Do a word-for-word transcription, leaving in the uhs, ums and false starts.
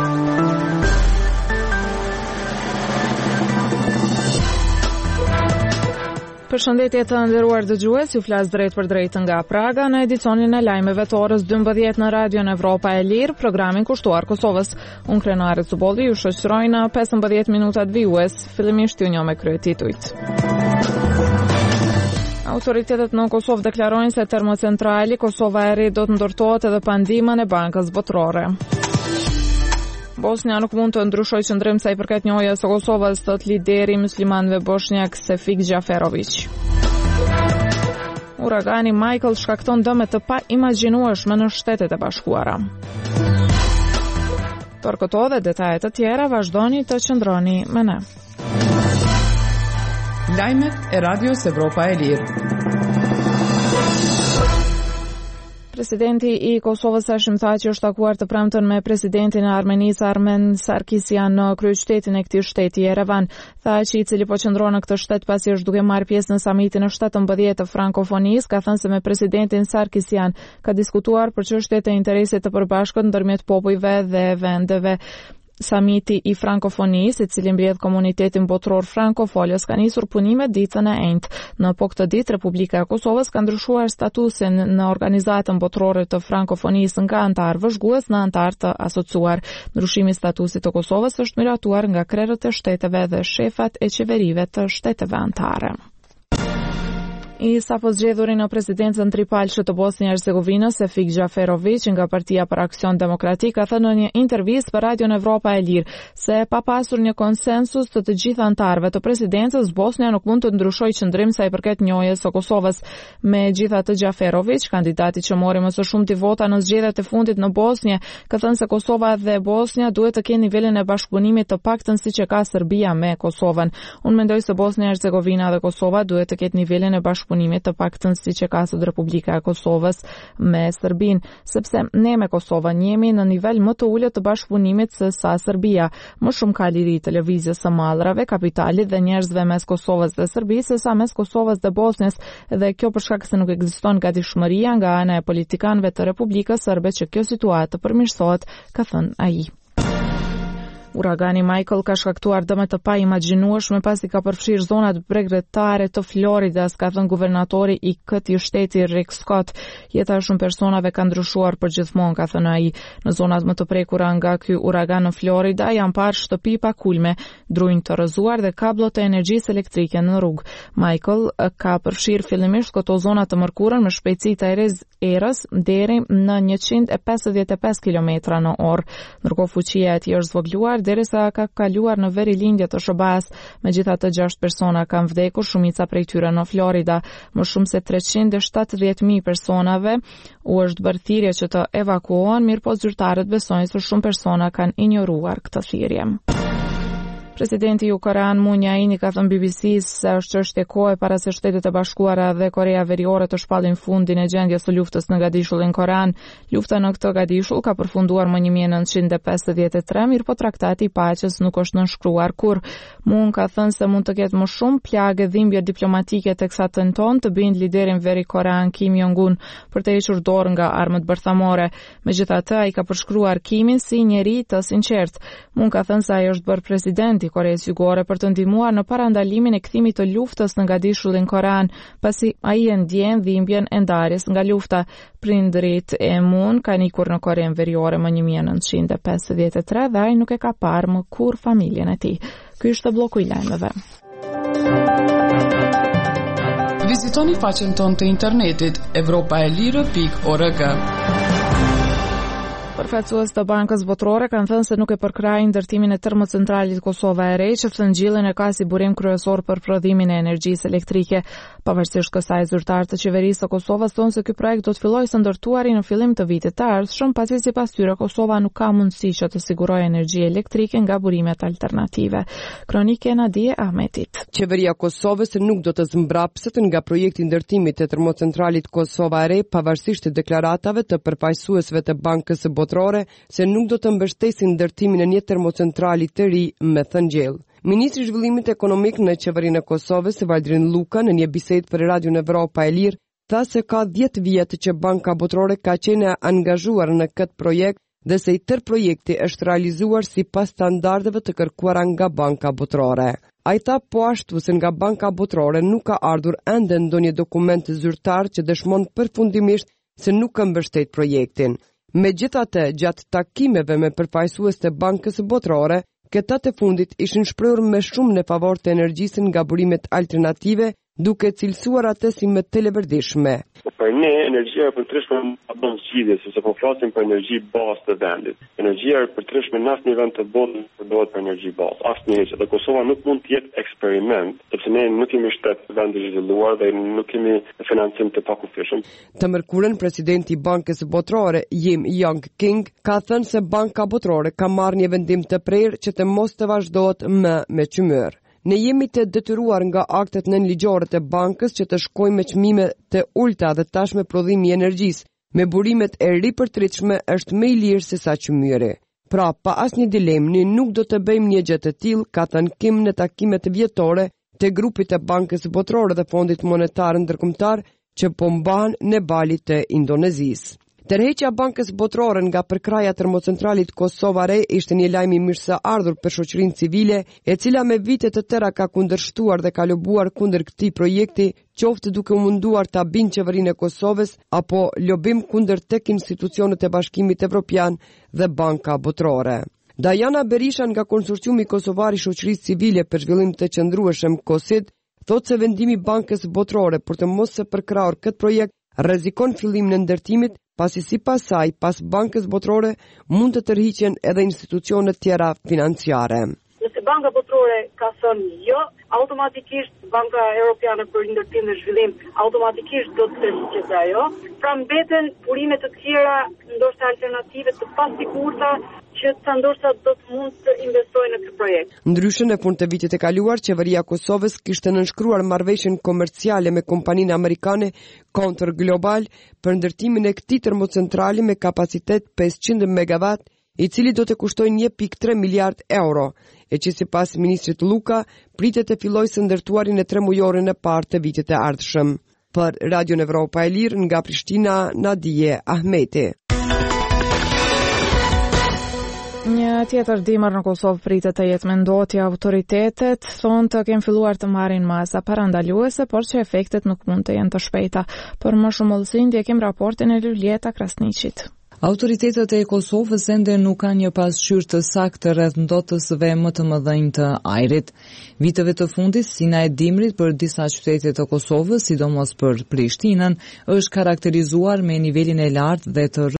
Përshëndetje të nderuar dëgjues, ju flas drejt për drejt nga Praga në edicionin e lajmeve të orës dymbëdhjetë në Radion Evropa e Lirë, programin kushtuar Kosovës. Unë Krenare Cubolli ju shoqëroj në pesëmbëdhjetë minutat vijues, fillimisht ju njoh me kryetitujt. Autoritetet në Kosovë deklarojnë se termocentrali Kosova e Re do të ndërtohet edhe pa ndihmën e Bankës Botërore. Bosnia nuk mund të ndryshojë qëndrim sa i përket njohjes së Kosovës, thot lideri muslimanëve bosnjak Sefik Xhaferović. Uragani Michael shkakton dëme të pa imagjinueshme në Shtetet e Bashkuara. Për këto dhe detajet të tjera vazhdoni të qëndroni me ne. Lajmet e Radios Evropa e Lirë. Presidenti i Kosovës Hashim Thaçi është takuar të premten me presidentin e Armenisë Armen Sarkisian në kryeqytetin e këtij shteti Yerevan. Thaçi, i cili po qëndron në këtë shtet pasi është duke marrë pjesë në samitin e shtatëmbëdhjetë të frankofonisë, ka thënë se me presidentin Sarkisian ka diskutuar për çështjet e interesit të përbashkët ndërmjet popujve dhe vendeve. Samiti i frankofonisë, i cili mbledh komunitetin botror frankofolës, ka nisur punimet ditën e enjtë. Në po këtë ditë, Republika e Kosovës ka ndryshuar statusin në organizatën botrore të frankofonisë nga antar vëzhgues në antar të asociuar. Ndryshimi i statusit të Kosovës është miratuar nga krerët e shteteve dhe shefat e qeverive të shteteve antare. I sapo zgjedhuri në presidencën tripalshë të Bosnjë e Hercegovinës, Sefik Xhaferović nga Partia për Aksion Demokratik ka thënë në një intervistë për Radion Evropa e Lirë se pa pasur një konsensus të të gjithë antarëve të presidencës, Bosnja nuk mund të ndryshojë qëndrim sa i përket njohjes së Kosovës. Megjithatë, Xhaferović, kandidati që mori më së shumti vota në zgjedhjet e fundit në Bosnjë, ka thënë se Kosova dhe Bosnja duhet të kenë nivelin e bashkëpunimit të paktën siç e ka Serbia me Kosovën. Unë mendoj se Bosnja e Hercegovina dhe Kosova duhet të ketë nivelin e bashkëpunimit punimit të paktën siç e ka sot Republika e Kosovës me Serbinë, sepse ne me Kosovën jemi në nivel më të ulët të bashkëpunimit se sa Serbia. Më shumë ka liri televizjes së mallrave, kapitalit dhe njerëzve mes Kosovës dhe Serbisë se sa mes Kosovës dhe Bosnjës, dhe kjo për shkak se nuk ekziston gatishmëria nga ana e politikanëve të Republikës Serbe që kjo situatë të përmirësohet, ka thënë ai. Uragani Michael ka shkaktuar dëme të pa imagjinueshme pasi ka përfshirë zonat bregdetare të Floridas, ka thënë guvernatori i këtij shteti Rick Scott. Jeta e shumë personave ka ndryshuar përgjithmonë, ka thënë ai. Në zonat më të prekura nga ky uragan në Florida janë parë shtëpi pa kulme, dryjnë të rrëzuar dhe kablo të energjisë elektrike në rrugë. Michael ka përfshirë fillimisht këto zona të mërkurën me shpejtësi të erës deri në njëqind e pesëdhjetë e pesë kilometra në orë. Ndërkohë fuqia e tij është zvogëluar derisa ka kaluar në veri lindje të shëbas. Megjithatë, gjashtë persona kanë vdekur, shumica prej tyre në Florida. Më shumë se treqind e shtatëdhjetë mijë personave u është bërë thirrje që të evakuohen, mirëpo zyrtarët besojnë se shumë persona kanë injoruar këtë thirrje. Presidenti i Ukrainës Moon Jae-in ka thënë B B C-s se është çështje kohe para se Shtetet e Bashkuara dhe Korea Veriore të shpallin fundin e gjendjes së luftës në Gadishullin Korean. Lufta në këtë Gadishull ka përfunduar më një mijë e nëntëqind e pesëdhjetë e tre, mirëpo traktati i paqes nuk është nënshkruar kurrë. Moon ka thënë se mund të ketë më shumë plagë dhimbje diplomatike teksa tenton të bind liderin veri korean Kim Jong-un për të hequr dorë nga armët bërthamore. Megjithatë, ai ka përshkruar Kimin si njeri të sinqert. Moon ka thënë se ai është bërë president i Koreas Jugore për të ndihmuar në parandalimin e kthimit të luftës në Gadishullin Korean, pasi ai e ndjen dhimbjen e ndarjes nga lufta. Prindërit e Moon kanë ikur në Korenë Veriore më një mijë e nëntëqind e pesëdhjetë e tre dhe ai nuk e ka parë më kurrë familjen e tij. Ky është bloku i lajmeve. Vizitoni faqen tonë të internetit evropa e lirë pikë org. Përfaqësues të Bankës Botërore kanë thënë se nuk e përkrajnë ndërtimin e termocentralit Kosova e Re, që thëngjillin e ka si burim kryesor për prodhimin e energjisë elektrike. Pavarësisht kësaj, zyrtarët të qeverisë së Kosovës thonë se ky projekt do të fillojë së ndërtuari në fillim të vitit të ardhshëm, pasi sipas tyre Kosova nuk ka mundësi që të sigurojë energji elektrike nga burimet alternative. Kronike Nadie Ahmetit. Qeveria e Kosovës nuk do të zmbrapset nga projekti i ndërtimit të termocentralit Kosova e Re, pavarësisht deklaratave të përfaqësuesve të Bankës Botërore se nuk do të mbështesin ndërtimin e një termocentrali të ri me thëngjell. Ministri i Zhvillimit Ekonomik në qeverinë e Kosovës, Valdrin Luka, në një bisedë për Radion Evropa e Lirë, tha se ka dhjetë vjet që Banka Botërore ka qenë angazhuar në këtë projekt dhe se i tërë projekti është realizuar sipas standardeve të kërkuara nga Banka Botërore. Ai tha po ashtu se nga Banka Botërore nuk ka ardhur ende ndonjë dokument zyrtar që dëshmon përfundimisht se nuk ka mbështet projektin. Megjithatë, gjatë takimeve me përfaqësues të Bankës Botërore, këta të fundit ishin shprehur me shumë në favor të energjisë nga burimet alternative, duke cilësuar atë si më të leverdishme. Për ne, energjia e përtërshme në bën zgjidhje, sepse po flasim për energji bazë të vendit. Energjia e përtërshme në asnjë vend të botës përdoret për energji bazë. Asnjëherë, dhe Kosova nuk mund të jetë eksperiment, sepse ne nuk kemi shtet vend të zhvilluar dhe nuk kemi financim të pakufishëm. Të mërkurën, presidenti i Bankës Botërore, Yim Young King, ka thënë se Banka Botërore ka marrë një vendim të prerë që të mos të vazhdohet më me çmyr. Ne jemi të detyruar nga aktet nënligjore të bankës që të shkojmë me çmime të ulta dhe tashmë prodhimi i energjisë me burimet e ripërtritshme është më i lirë se sa çmyri. Pra, pa asnjë dilemë, ne nuk do të bëjmë një gjë të tillë, ka thënë Kim në takimet vjetore të grupit të Bankës Botërore dhe Fondit Monetar Ndërkombëtar që po mbahen në Bali të Indonezisë. Tërheqja Bankës Botërore nga përkraja termocentralit Kosova Re ishte një lajm i mirëseardhur për shoqërinë civile, e cila me vite të tëra ka kundërshtuar dhe ka lobuar kundër këtij projekti, qoftë duke u munduar ta bindë qeverinë e Kosovës apo lobim kundër tek institucionet e Bashkimit Evropian dhe Banka Botërore. Dajana Berisha nga konsorciumi kosovar i shoqërisë civile për zhvillim të qëndrueshëm KOSID thotë se vendimi i Bankës Botërore për të mos së përkrahur këtë projekt rrezikon fillimin e ndërtimit, pasi sipas saj, pas Bankës Botërore mund të tërhiqen edhe institucionet tjera financiare. Nëse Banka Botërore ka thënë jo, automatikisht Banka Europiane për Ndërtim dhe Zhvillim automatikisht do të tërhiqet ajo. Pra mbeten burime të tjera, ndoshta alternative të pasigurta që të ndoshta do të mund të investojnë në këtë projekt. Ndryshe në fund të vitit të kaluar, qeveria e Kosovës kishte nënshkruar marrëveshjen komerciale me kompaninë amerikane Counter Global për ndërtimin e këtij termocentrali me kapacitet pesëqind megawatt, i cili do të kushtojë një pikë tre miliard euro, e që sipas ministrit Luka pritet të fillojë së ndërtuarin e tre mujorin e parë të vitit të ardhshëm. Për Radio Evropa e Lirë nga Prishtina, Nadije Ahmeti. Një tjetër dimër në Kosovë pritet të jetë mendoti. Autoritetet thonë të kemë filluar të marrin masa parandaluese, por që efektet nuk mund të jenë të shpejta. Për më shumë hollësi ndjekim raportin e Luleta Krasniqit. Autoritetet e Kosovës ende nuk kanë një pasqyrë të saktë rreth ndotësve më të mëdhenj të ajrit. Viteve të fundit, sina e dimrit për disa qytete të Kosovës, sidomos për Prishtinën, është karakterizuar me nivelin e lartë dhe të